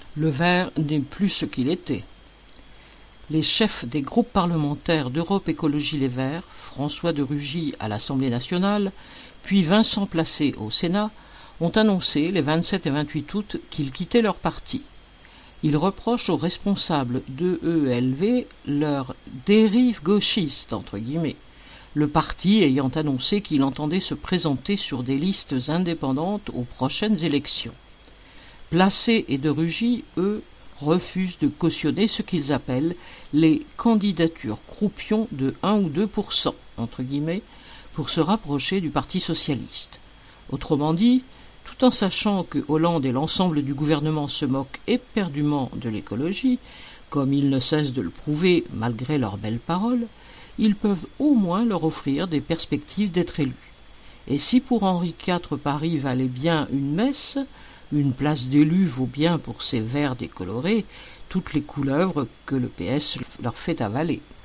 Le vert n'est plus ce qu'il était. Les chefs des groupes parlementaires d'Europe Écologie Les Verts, François de Rugy à l'Assemblée nationale, puis Vincent Placé au Sénat, ont annoncé les 27 et 28 août qu'ils quittaient leur parti. Ils reprochent aux responsables d'EELV leur « dérive gauchiste », entre guillemets, le parti ayant annoncé qu'il entendait se présenter sur des listes indépendantes aux prochaines élections. Placé et de Rugy, eux, refusent de cautionner ce qu'ils appellent les candidatures croupions de 1 ou 2%, entre guillemets, pour se rapprocher du Parti socialiste. Autrement dit, tout en sachant que Hollande et l'ensemble du gouvernement se moquent éperdument de l'écologie, comme ils ne cessent de le prouver malgré leurs belles paroles, ils peuvent au moins leur offrir des perspectives d'être élus. Et si pour Henri IV Paris valait bien une messe, une place d'élu vaut bien pour ces verts décolorés toutes les couleuvres que le PS leur fait avaler.